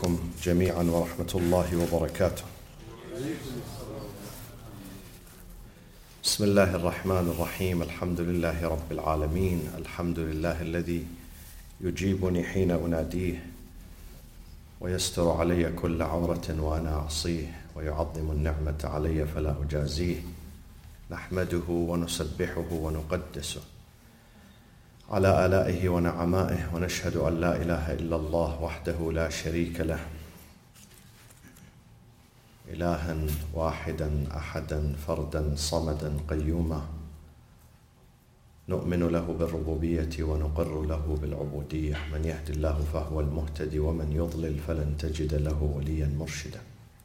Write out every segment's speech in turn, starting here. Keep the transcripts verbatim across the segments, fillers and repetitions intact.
عليكم جميعا ورحمة الله وبركاته. بسم الله الرحمن الرحيم. الحمد لله رب العالمين. الحمد لله الذي يجيبني حين أناديه ويستر علي كل عورة وأنا أعصيه ويعظم النعمة علي فلا أجازيه. نحمده ونسبحه ونقدسه على آلائه ونعمائه، ونشهد أن لا إله إلا الله وحده لا شريك له، إلها واحدا أحدا فردا صمدا قيوما، نؤمن له بالربوبية ونقر له بالعبودية. من يهد الله فهو المهتدي ومن يضلل فلن تجد له وليا مرشدا.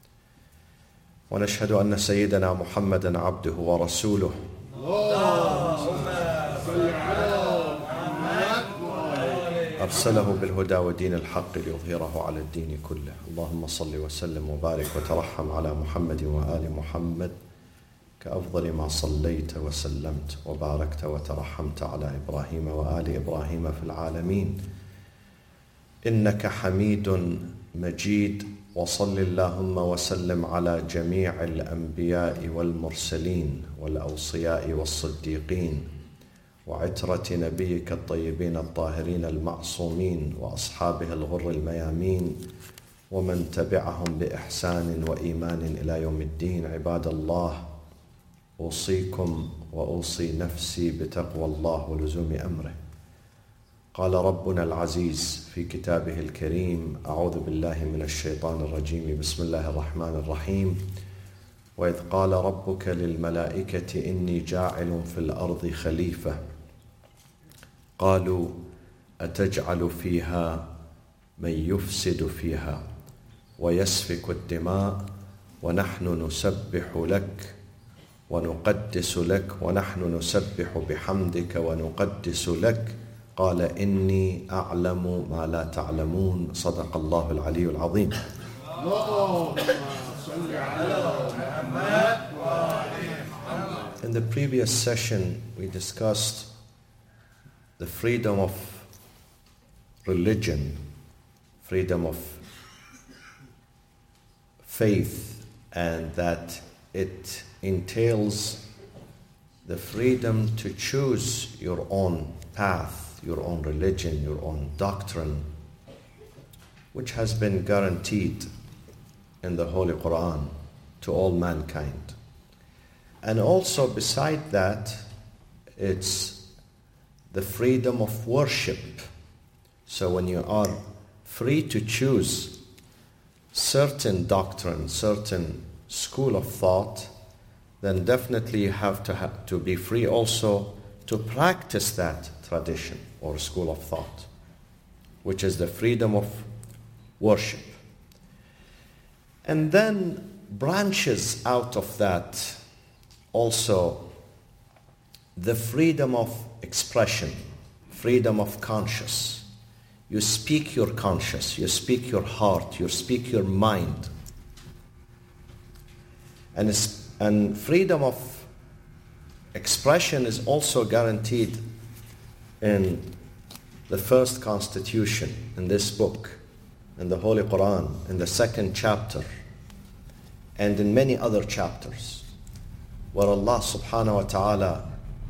ونشهد أن سيدنا محمدا عبده ورسوله، اللهم صل على محمد أرسله بالهدى ودين الحق ليظهره على الدين كله. اللهم صل وسلم وبارك وترحم على محمد وآل محمد كأفضل ما صليت وسلمت وباركت وترحمت على إبراهيم وآل إبراهيم في العالمين إنك حميد مجيد. وصل اللهم وسلم على جميع الأنبياء والمرسلين والأوصياء والصديقين وعترة نبيك الطيبين الطاهرين المعصومين وأصحابه الغر الميامين ومن تبعهم بإحسان وإيمان إلى يوم الدين. عباد الله، أوصيكم وأوصي نفسي بتقوى الله ولزوم أمره. قال ربنا العزيز في كتابه الكريم: أعوذ بالله من الشيطان الرجيم، بسم الله الرحمن الرحيم. وإذ قال ربك للملائكة إني جاعل في الأرض خليفة قالوا أتجعل فيها من يفسد فيها ويسفك الدماء ونحن نسبح لك ونقدس لك ونحن نسبح بحمدك ونقدس لك قال إني أعلم ما لا تعلمون. صدق الله العلي العظيم. In the previous session, we discussed the freedom of religion, freedom of faith, and that it entails the freedom to choose your own path, your own religion, your own doctrine, which has been guaranteed in the Holy Quran to all mankind. And also beside that, it's the freedom of worship. So when you are free to choose certain doctrine, certain school of thought, then definitely you have to have to be free also to practice that tradition or school of thought, which is the freedom of worship. And then branches out of that also the freedom of expression, freedom of conscience. You speak your conscience, you speak your heart, you speak your mind. And, it's, and freedom of expression is also guaranteed in the first constitution, in this book, in the Holy Quran, in the second chapter, and in many other chapters, where Allah subhanahu wa ta'ala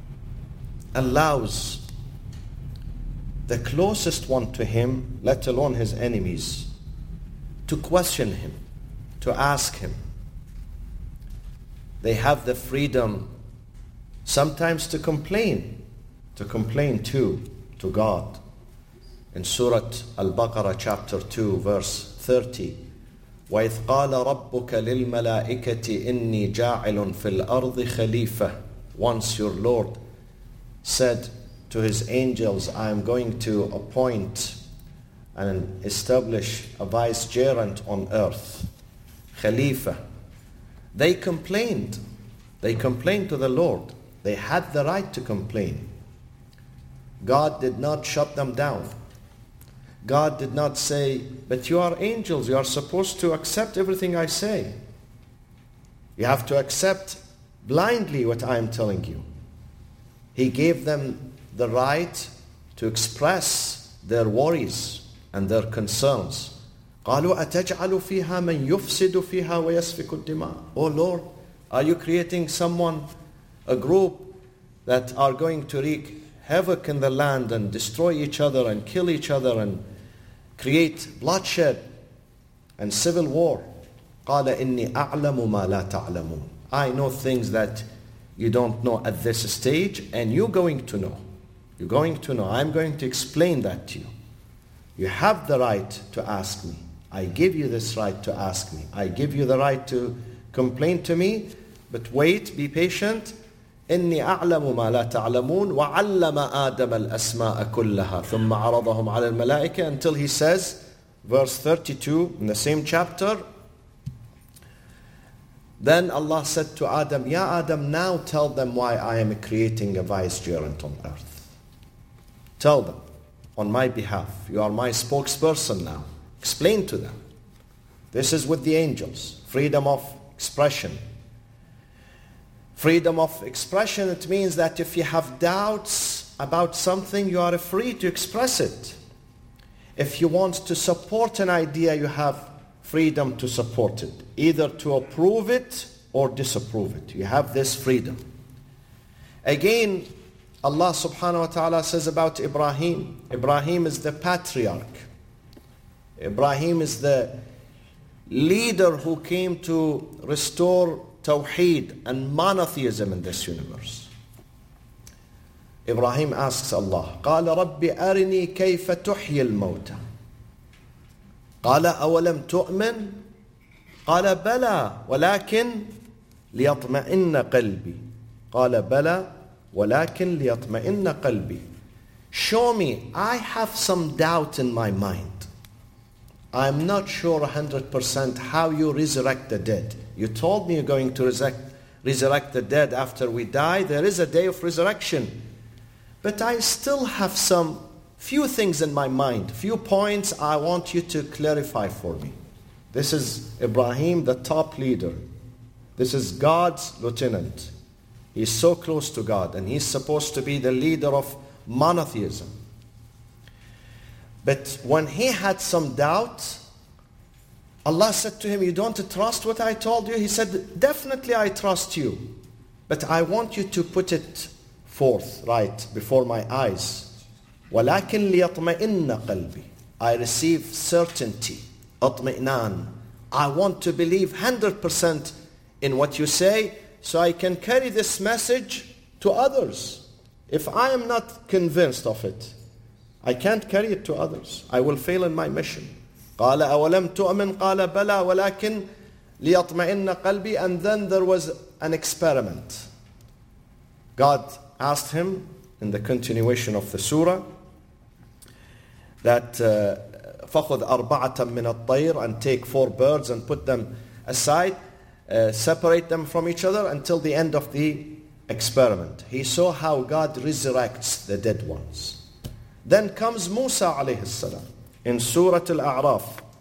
allows the closest one to Him, let alone His enemies, to question Him, to ask Him. They have the freedom sometimes to complain, to complain too, to God. In Surah Al-Baqarah chapter two verse thirty, وَإِذْ قَالَ رَبُّكَ لِلْمَلَائِكَةِ إِنِّي جَاعِلٌ فِي الْأَرْضِ خَلِيفَةً. Once your Lord said to His angels, I am going to appoint and establish a vicegerent on earth, Khalifa. They complained. They complained to the Lord. They had the right to complain. God did not shut them down. God did not say, but you are angels, you are supposed to accept everything I say. You have to accept blindly what I am telling you. He gave them the right to express their worries and their concerns قالوا أتجعل فيها من يفسد فيها ويسفك الدماء. Oh Lord, are you creating someone, a group that are going to wreak havoc in the land and destroy each other and kill each other and create bloodshed and civil war? قال إني أعلم ما لا تعلمون. I know things that you don't know at this stage, and you're going to know. You're going to know. I'm going to explain that to you. You have the right to ask me. I give you this right to ask me. I give you the right to complain to me. But wait, be patient. إني أعلم ما لا تعلمون وعلم آدم الأسماء كلها ثم عرضهم على الملائكة, until he says, verse thirty-two in the same chapter, then Allah said to Adam, Ya Adam, now tell them why I am creating a vicegerent on earth. Tell them on my behalf. You are my spokesperson now. Explain to them. This is with the angels. Freedom of expression. Freedom of expression, it means that if you have doubts about something, you are free to express it. If you want to support an idea, you have freedom to support it, either to approve it or disapprove it. You have this freedom. Again, Allah subhanahu wa ta'ala says about Ibrahim, Ibrahim is the patriarch. Ibrahim is the leader who came to restore Tawheed and monotheism in this universe. Ibrahim asks Allah, قال رب أرني كيف تحيي الموتى قال أولم تؤمن قال بلى ولكن ليطمئن قلبي قال بلى ولكن ليطمئن قلبي. Show me, I have some doubt in my mind. I'm not sure one hundred percent how you resurrect the dead. You told me you're going to resurrect, resurrect the dead after we die. There is a day of resurrection. But I still have some few things in my mind, few points I want you to clarify for me. This is Ibrahim, the top leader. This is God's lieutenant. He's so close to God, and he's supposed to be the leader of monotheism. But when he had some doubt, Allah said to him, you don't trust what I told you? He said, definitely I trust you. But I want you to put it forth right before my eyes. وَلَكِنْ لِيَطْمَئِنَّ قَلْبِي. I receive certainty, اطمئنان. I want to believe one hundred percent in what you say, so I can carry this message to others. If I am not convinced of it, I can't carry it to others. I will fail in my mission. قال أولم تؤمن قال بلى ولكن ليطمئن قلبي. And then there was an experiment. God asked him in the continuation of the surah that uh, فَخُذْ أَرْبَعَةً مِّنَ الطَّيْرِ, and take four birds and put them aside, uh, separate them from each other until the end of the experiment. He saw how God resurrects the dead ones. Then comes Musa alayhi salam in Surah Al-A'raf.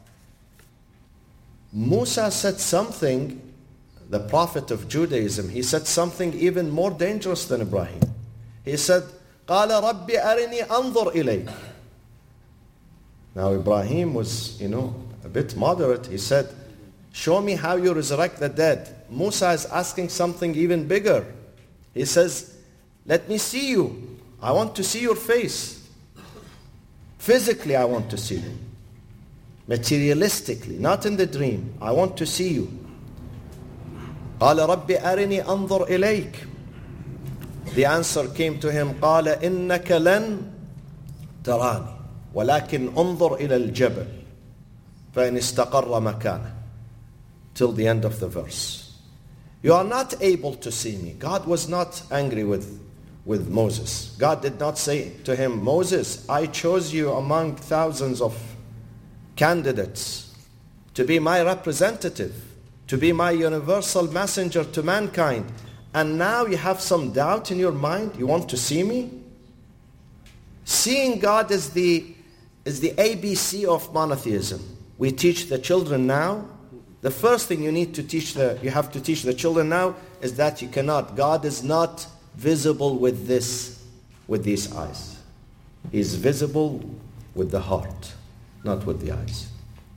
Musa said something, the prophet of Judaism, he said something even more dangerous than Ibrahim. He said, قَالَ رَبِّ أَرِنِي أَنظُرْ إِلَيْكَ. Now Ibrahim was, you know, a bit moderate. He said, show me how you resurrect the dead. Musa is asking something even bigger. He says, let me see you. I want to see your face. Physically, I want to see you. Materialistically, not in the dream. I want to see you. قال رب أرني أنظر إليك. The answer came to him, قال إنك لن تراني ولكن انظر إلى الجبل فإن استقر مكانه. Till the end of the verse. You are not able to see me. God was not angry with, with Moses. God did not say to him, Moses, I chose you among thousands of candidates to be my representative, to be my universal messenger to mankind. And now you have some doubt in your mind? You want to see me? Seeing God is the, is the A B C of monotheism. We teach the children now. The first thing you need to teach the, you have to teach the children now is that you cannot, God is not visible with this, with these eyes. He is visible with the heart, not with the eyes.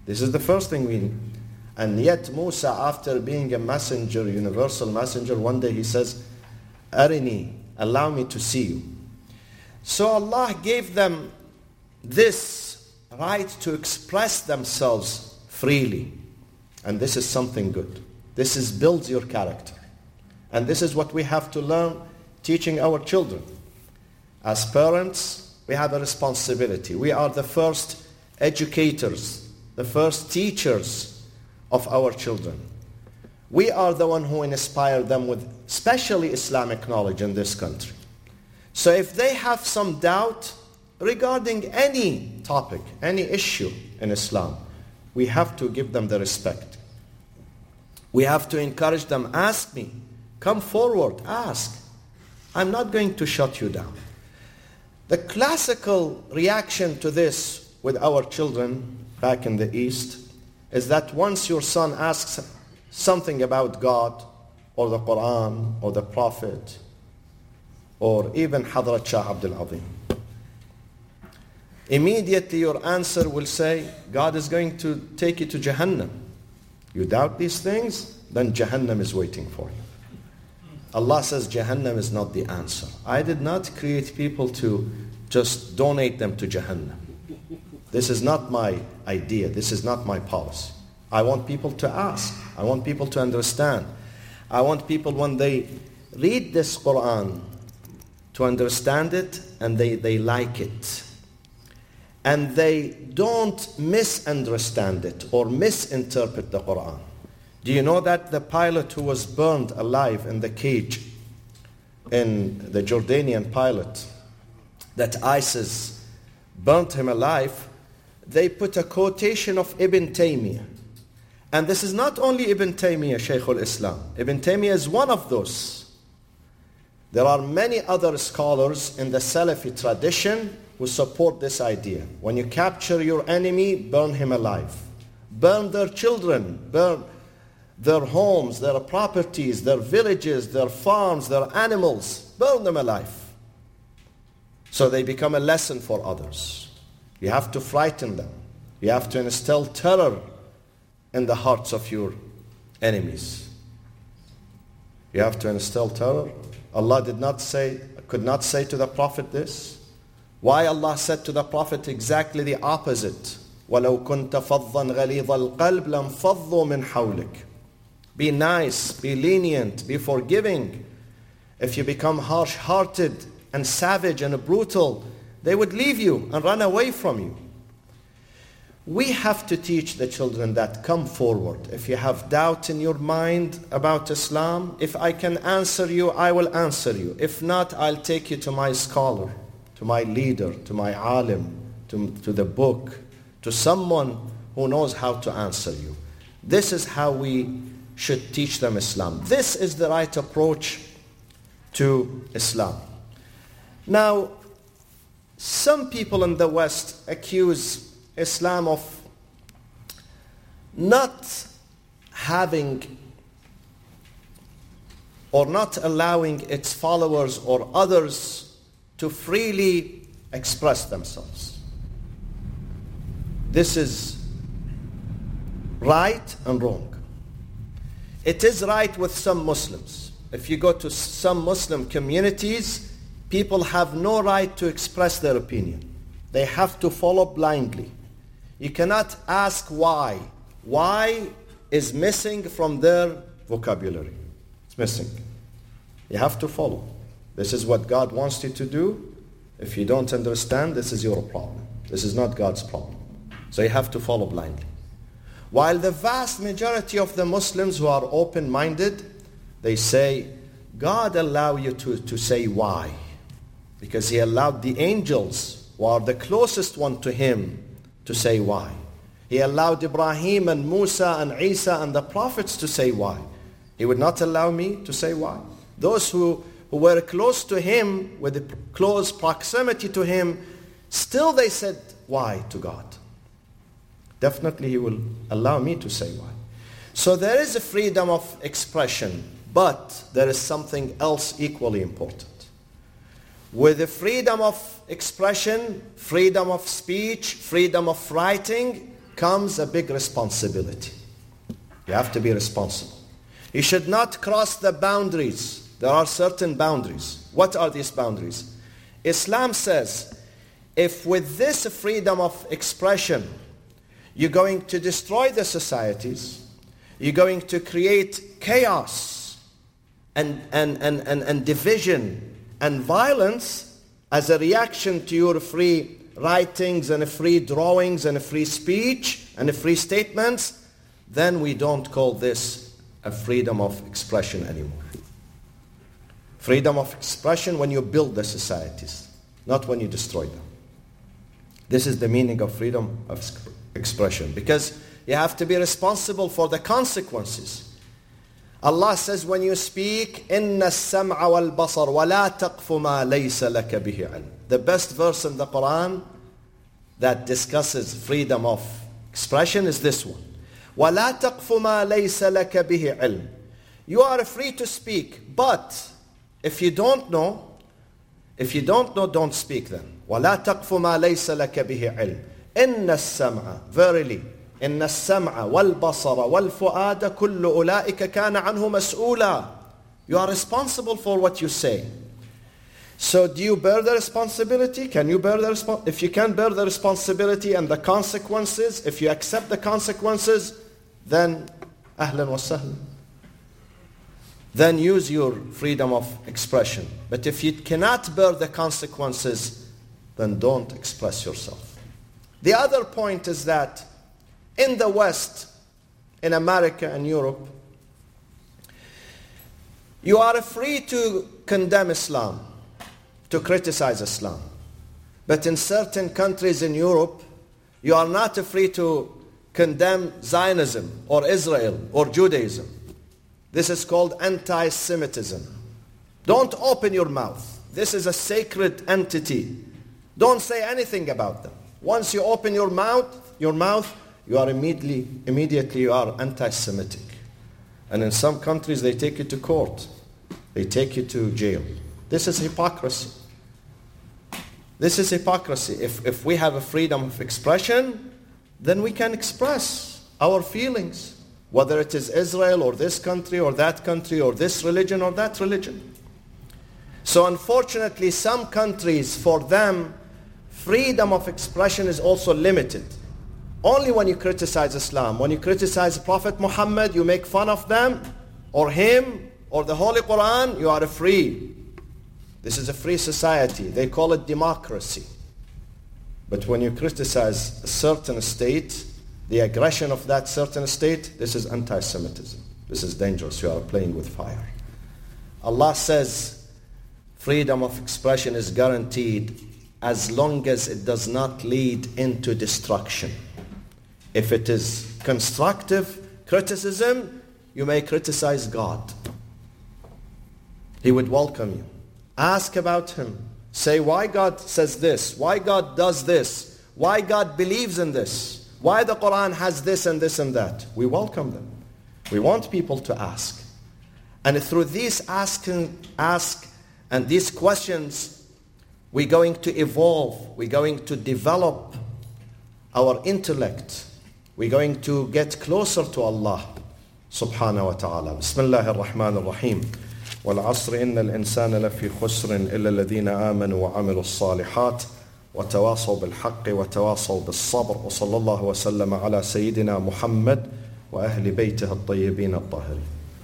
This is the first thing we need. And yet Musa, after being a messenger, universal messenger, one day he says, Arini, allow me to see you. So Allah gave them this right to express themselves freely. And this is something good. This is builds your character. And this is what we have to learn teaching our children. As parents, we have a responsibility. We are the first educators, the first teachers of our children. We are the one who inspire them with especially Islamic knowledge in this country. So if they have some doubt regarding any topic, any issue in Islam, we have to give them the respect. We have to encourage them, ask me, come forward, ask. I'm not going to shut you down. The classical reaction to this with our children back in the East is that once your son asks something about God or the Quran or the Prophet or even Hadrat Shah Abdul Azim, immediately your answer will say, God is going to take you to Jahannam. You doubt these things? Then Jahannam is waiting for you. Allah says Jahannam is not the answer. I did not create people to just donate them to Jahannam. This is not my idea. This is not my policy. I want people to ask. I want people to understand. I want people, when they read this Quran, to understand it and they, they like it. And they don't misunderstand it or misinterpret the Quran. Do you know that the pilot who was burned alive in the cage, in the Jordanian pilot, that ISIS burnt him alive, they put a quotation of Ibn Taymiyyah. And this is not only Ibn Taymiyyah, Shaykh al-Islam. Ibn Taymiyyah is one of those. There are many other scholars in the Salafi tradition who support this idea. When you capture your enemy, burn him alive. Burn their children, burn their homes, their properties, their villages, their farms, their animals. Burn them alive. So they become a lesson for others. You have to frighten them. You have to instill terror in the hearts of your enemies. You have to instill terror. Allah did not say, could not say to the Prophet this. Why Allah said to the Prophet exactly the opposite? وَلَوْ كُنْتَ فَضًّا غَلِيظَ الْقَلْبِ لَانْفَضُّوا مِنْ حَوْلِكَ. Be nice, be lenient, be forgiving. If you become harsh-hearted and savage and brutal, they would leave you and run away from you. We have to teach the children that come forward. If you have doubt in your mind about Islam, if I can answer you, I will answer you. If not, I'll take you to my scholar, to my leader, to my alim, to, to the book, to someone who knows how to answer you. This is how we should teach them Islam. This is the right approach to Islam. Now, some people in the West accuse Islam of not having or not allowing its followers or others to freely express themselves. This is right and wrong. It is right with some Muslims. If you go to some Muslim communities, people have no right to express their opinion. They have to follow blindly. You cannot ask why. Why is missing from their vocabulary. It's missing. You have to follow. This is what God wants you to do. If you don't understand, this is your problem. This is not God's problem. So you have to follow blindly. While the vast majority of the Muslims who are open-minded, they say, God allowed you to, to say why. Because He allowed the angels, who are the closest one to Him, to say why. He allowed Ibrahim and Musa and Isa and the prophets to say why. He would not allow me to say why. Those who, who were close to Him, with a close proximity to Him, still they said why to God. Definitely He will allow me to say why. So there is a freedom of expression, but there is something else equally important. With the freedom of expression, freedom of speech, freedom of writing, comes a big responsibility. You have to be responsible. You should not cross the boundaries. There are certain boundaries. What are these boundaries? Islam says, if with this freedom of expression, you're going to destroy the societies, you're going to create chaos and, and, and, and, and division and violence as a reaction to your free writings and free drawings and free speech and free statements, then we don't call this a freedom of expression anymore. Freedom of expression when you build the societies, not when you destroy them. This is the meaning of freedom of expression, because you have to be responsible for the consequences. Allah says when you speak, إِنَّ السَّمْعَ وَالْبَصَرَ وَلَا تَقْفُ مَا لَيْسَ لَكَ بِهِ عِلْمٍ. The best verse in the Quran that discusses freedom of expression is this one. وَلَا تَقْفُ مَا لَيْسَ لَكَ بِهِ عِلْمٍ. You are free to speak, but if you don't know, if you don't know, don't speak then. وَلَا تَقْفُ مَا لَيْسَ لَكَ بِهِ عِلْمٍ. إِنَّ السَّمْعَ, verily, إِنَّ السَّمْعَ وَالْبَصَرَ وَالْفُؤَادَ كُلُّ أُولَٰئِكَ كَانَ عَنْهُ مَسْئُولًا. You are responsible for what you say. So do you bear the responsibility? Can you bear the responsibility? If you can bear the responsibility and the consequences, if you accept the consequences, then ahlan wa sahlan. Then use your freedom of expression. But if you cannot bear the consequences, then don't express yourself. The other point is that in the West, in America and Europe, you are free to condemn Islam, to criticize Islam. But in certain countries in Europe, you are not free to condemn Zionism or Israel or Judaism. This is called anti-Semitism. Don't open your mouth. This is a sacred entity. Don't say anything about them. Once you open your mouth, your mouth, you are immediately, immediately you are anti-Semitic. And in some countries, they take you to court. They take you to jail. This is hypocrisy. This is hypocrisy. If, if we have a freedom of expression, then we can express our feelings, whether it is Israel or this country or that country or this religion or that religion. So unfortunately, some countries, for them, freedom of expression is also limited. Only when you criticize Islam, when you criticize Prophet Muhammad, you make fun of them, or him, or the Holy Quran, you are free. This is a free society. They call it democracy. But when you criticize a certain state, the aggression of that certain state, this is anti-Semitism. This is dangerous. You are playing with fire. Allah says freedom of expression is guaranteed as long as it does not lead into destruction. If it is constructive criticism, you may criticize God. He would welcome you. Ask about Him. Say why God says this, why God does this, why God believes in this, why the Quran has this and this and that. We welcome them. We want people to ask. And through these asking, ask and these questions, we're going to evolve. We're going to develop our intellect. We're going to get closer to Allah subhanahu wa ta'ala. Bismillah ar-Rahman ar-Rahim. والعصر إن الإنسان لفي خسر إلا الذين آمنوا وعملوا الصالحات وتواصوا بالحق وتواصوا بالصبر وصلى الله وسلم على سيدنا محمد وأهل بيته الطيبين الطاهرين.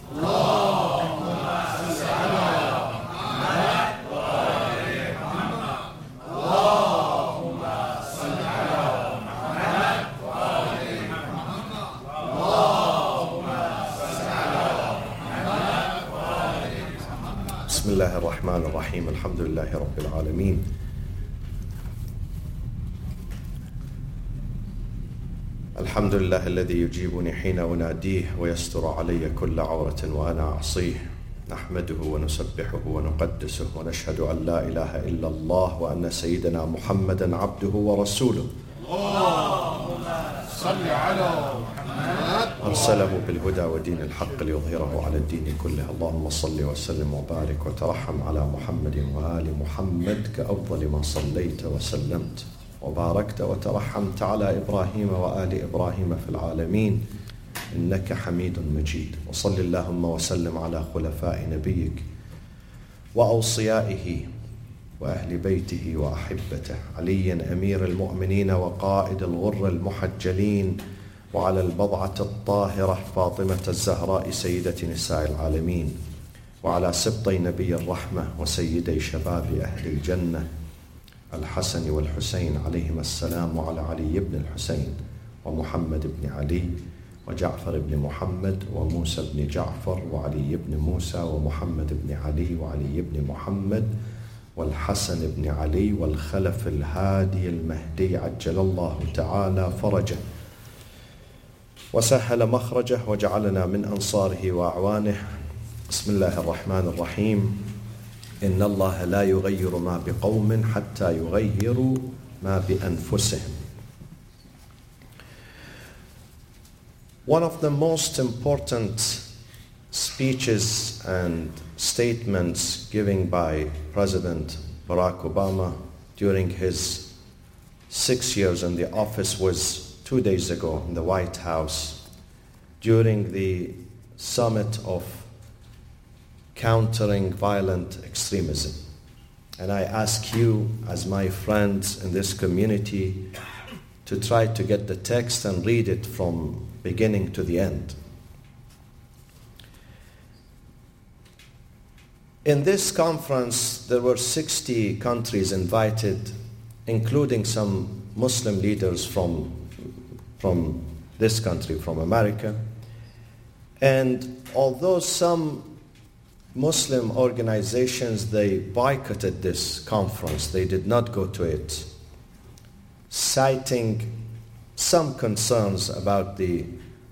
بسم الله الرحمن الرحيم الحمد لله رب العالمين الحمد لله الذي يجيبني حين أناديه ويستر علي كل عورة وأنا أعصيه نحمده ونسبحه ونقدسه ونشهد أن لا إله إلا الله وأن سيدنا محمدا عبده ورسوله اللهم صل على محمد أرسله بالهدى ودين الحق ليظهره على الدين كله اللهم صل وسلم وبارك وترحم على محمد وآل محمد كأفضل ما صليت وسلمت وباركت وترحمت على إبراهيم وآل إبراهيم في العالمين إنك حميد مجيد. وصل اللهم وسلم على خلفاء نبيك وأوصيائه وأهل بيته وأحبته، علي أمير المؤمنين وقائد الغر المحجلين، وعلى البضعة الطاهرة فاطمة الزهراء سيدة نساء العالمين، وعلى سبطي نبي الرحمة وسيدي شباب أهل الجنة الحسن والحسين عليهما السلام، وعلى علي بن الحسين ومحمد بن علي وجعفر بن محمد وموسى بن جعفر وعلي بن موسى ومحمد بن علي وعلي بن محمد والحسن بن علي والخلف الهادي المهدي عجل الله تعالى فرجه وسهل مخرجه وجعلنا من أنصاره وأعوانه. بسم الله الرحمن الرحيم. إن الله لا يغير ما بقوم حتى يغيروا ما بأنفسهم. One of the most important speeches and statements given by President Barack Obama during his six years in the office was two days ago in the White House during the summit of countering violent extremism. And I ask you, as my friends in this community, to try to get the text and read it from beginning to the end. In this conference, there were sixty countries invited, including some Muslim leaders from, from this country, from America. And although some Muslim organizations, they boycotted this conference, they did not go to it, citing some concerns about the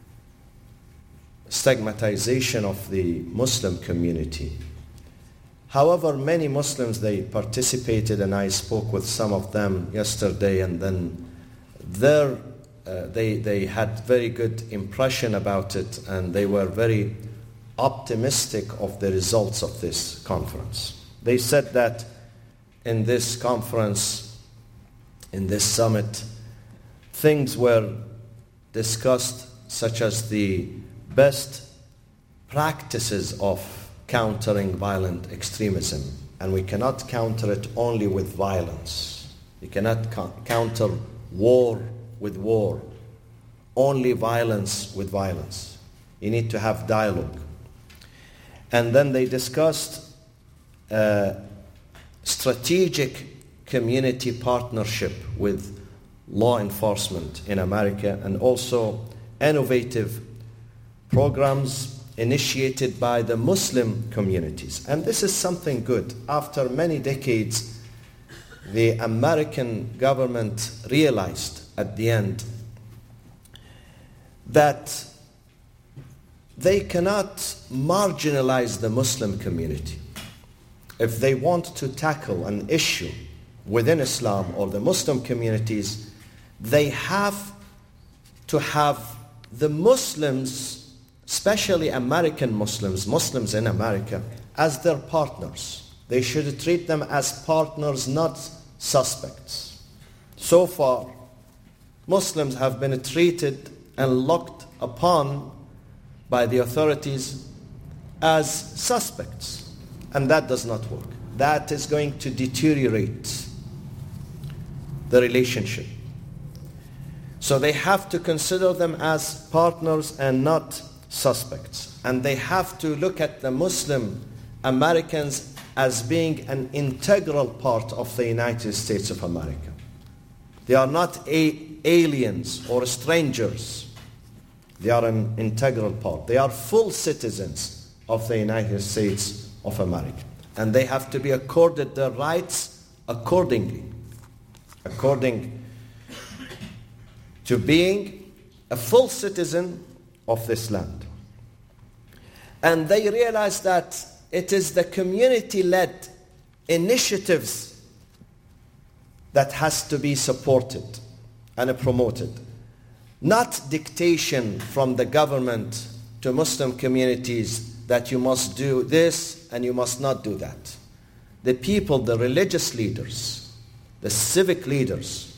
stigmatization of the Muslim community. However, many Muslims, they participated, and I spoke with some of them yesterday, and then their, uh, they, they had very good impression about it, and they were very optimistic of the results of this conference. They said that in this conference, in this summit, things were discussed such as the best practices of countering violent extremism. And we cannot counter it only with violence. You cannot co- counter war with war, only violence with violence. You need to have dialogue. And then they discussed uh, strategic community partnership with law enforcement in America, and also innovative programs initiated by the Muslim communities. And this is something good. After many decades, the American government realized at the end that they cannot marginalize the Muslim community. If they want to tackle an issue within Islam or the Muslim communities, they have to have the Muslims, especially American Muslims, Muslims in America, as their partners. They should treat them as partners, not suspects. So far, Muslims have been treated and looked upon by the authorities as suspects, and that does not work. That is going to deteriorate the relationship. So they have to consider them as partners and not suspects. And they have to look at the Muslim Americans as being an integral part of the United States of America. They are not a- aliens or strangers. They are an integral part. They are full citizens of the United States of America. And they have to be accorded their rights accordingly, according to being a full citizen of this land. And they realize that it is the community-led initiatives that has to be supported and promoted, not dictation from the government to Muslim communities that you must do this and you must not do that. The people, the religious leaders, the civic leaders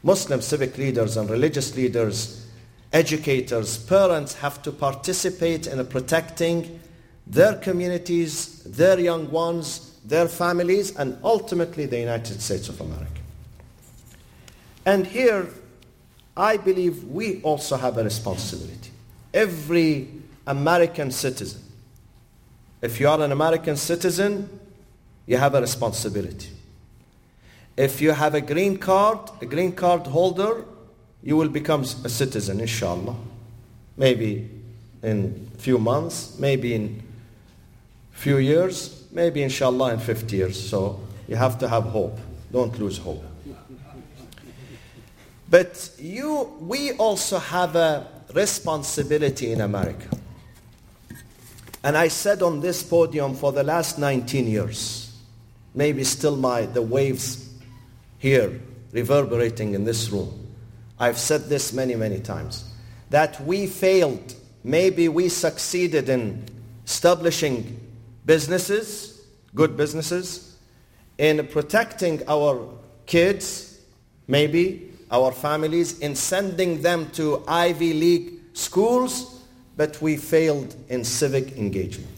Muslim civic leaders and religious leaders, educators, parents have to participate in protecting their communities, their young ones, their families, and ultimately the United States of America. And here, I believe we also have a responsibility. Every American citizen, if you are an American citizen, you have a responsibility. If you have a green card, a green card holder, you will become a citizen, inshallah. Maybe in a few months, maybe in a few years, maybe inshallah in fifty years. So you have to have hope. Don't lose hope. But you, we also have a responsibility in America. And I said on this podium for the last nineteen years, maybe still my the waves here reverberating in this room. I've said this many, many times, that we failed. Maybe we succeeded in establishing businesses, good businesses, in protecting our kids, maybe our families, in sending them to Ivy League schools, but we failed in civic engagement.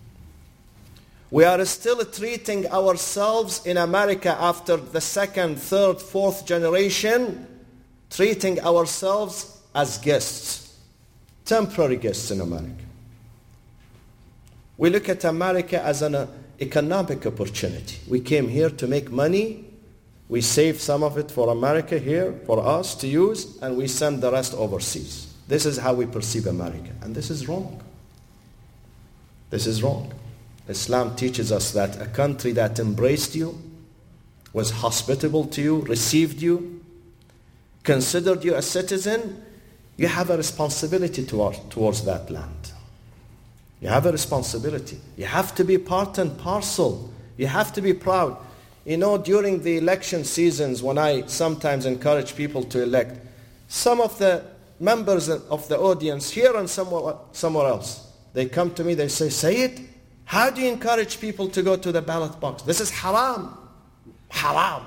We are still treating ourselves in America after the second, third, fourth generation, treating ourselves as guests, temporary guests in America. We look at America as an economic opportunity. We came here to make money. We save some of it for America here, for us to use, and we send the rest overseas. This is how we perceive America, and this is wrong. This is wrong. Islam teaches us that a country that embraced you, was hospitable to you, received you, considered you a citizen, you have a responsibility toward, towards that land. You have a responsibility. You have to be part and parcel. You have to be proud. You know, during the election seasons, when I sometimes encourage people to elect, some of the members of the audience here and somewhere, somewhere else, they come to me, they say, Sayyid, how do you encourage people to go to the ballot box? This is haram. Haram.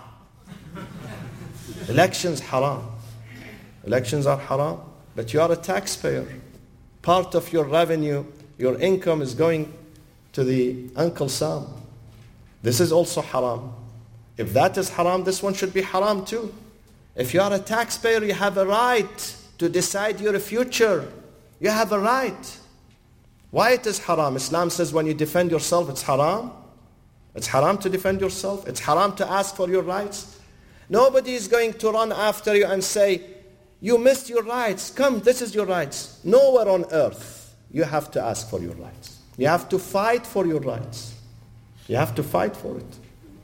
Elections haram. Elections are haram. But you are a taxpayer. Part of your revenue, your income is going to the Uncle Sam. This is also haram. If that is haram, this one should be haram too. If you are a taxpayer, you have a right to decide your future. You have a right. Why it is haram? Islam says when you defend yourself, it's haram. It's haram to defend yourself. It's haram to ask for your rights. Nobody is going to run after you and say, you missed your rights. Come, this is your rights. Nowhere on earth you have to ask for your rights. You have to fight for your rights. You have to fight for it.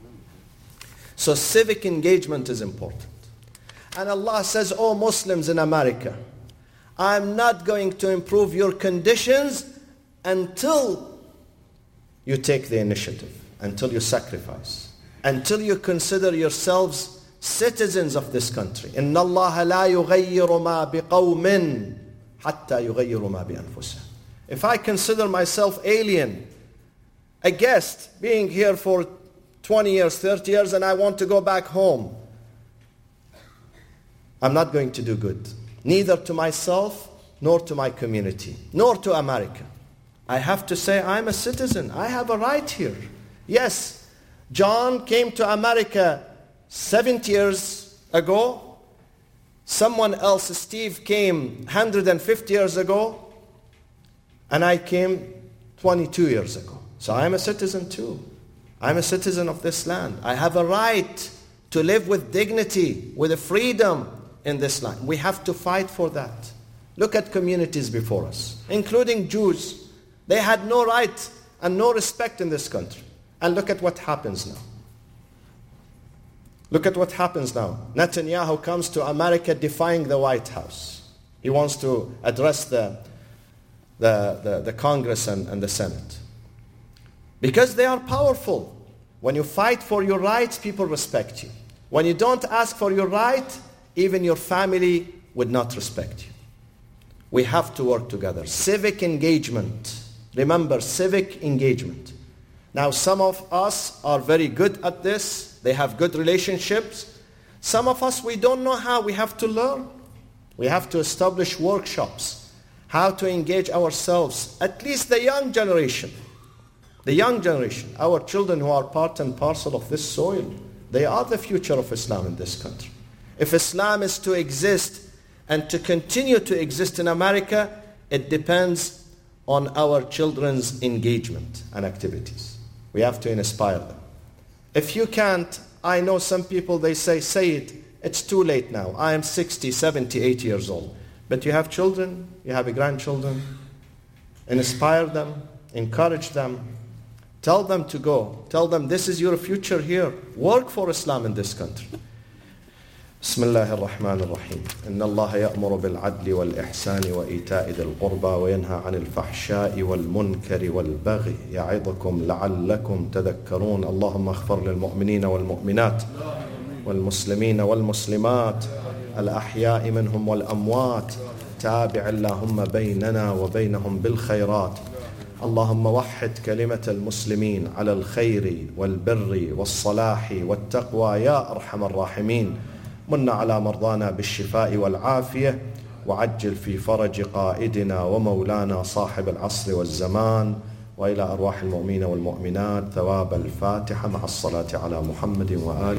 So civic engagement is important. And Allah says, oh Muslims in America, I'm not going to improve your conditions until you take the initiative, until you sacrifice, until you consider yourselves citizens of this country. إِنَّ اللَّهَ لَا يُغَيِّرُ مَا بِقَوْمٍ حَتَّى يُغَيِّرُ مَا بِأَنفُسِهِمْ. If I consider myself alien, a guest, being here for twenty years, thirty years, and I want to go back home, I'm not going to do good. Neither to myself, nor to my community, nor to America. I have to say, I'm a citizen. I have a right here. Yes, John came to America seventy years ago. Someone else, Steve, came one hundred fifty years ago. And I came twenty-two years ago. So I'm a citizen too. I'm a citizen of this land. I have a right to live with dignity, with a freedom in this land. We have to fight for that. Look at communities before us, including Jews. They had no right and no respect in this country. And look at what happens now. Look at what happens now. Netanyahu comes to America defying the White House. He wants to address the, the, the, the Congress and, and the Senate. Because they are powerful. When you fight for your rights, people respect you. When you don't ask for your right, even your family would not respect you. We have to work together. Civic engagement. Remember, civic engagement. Now, some of us are very good at this. They have good relationships. Some of us, we don't know how. We have to learn. We have to establish workshops, how to engage ourselves, at least the young generation. The young generation, our children who are part and parcel of this soil, they are the future of Islam in this country. If Islam is to exist and to continue to exist in America, it depends on our children's engagement and activities. We have to inspire them. If you can't, I know some people, they say, say it, it's too late now. I am sixty, seventy, eighty years old. But you have children, you have grandchildren. Inspire them, encourage them. Tell them to go. Tell them this is your future here. Work for Islam in this country. بسم الله الرحمن الرحيم إن الله يأمر بالعدل والإحسان وإيتاء ذي القربى وينهى عن الفحشاء والمنكر والبغي يعظكم لعلكم تذكرون اللهم اغفر للمؤمنين والمؤمنات والمسلمين والمسلمات الأحياء منهم والأموات تابع اللهم بيننا وبينهم بالخيرات اللهم وحد كلمة المسلمين على الخير والبر والصلاح والتقوى يا أرحم الراحمين من على مرضانا بالشفاء والعافية وعجل في فرج قائدنا ومولانا صاحب العصر والزمان وإلى أرواح المؤمنين والمؤمنات ثواب الفاتحة مع الصلاة على محمد وآله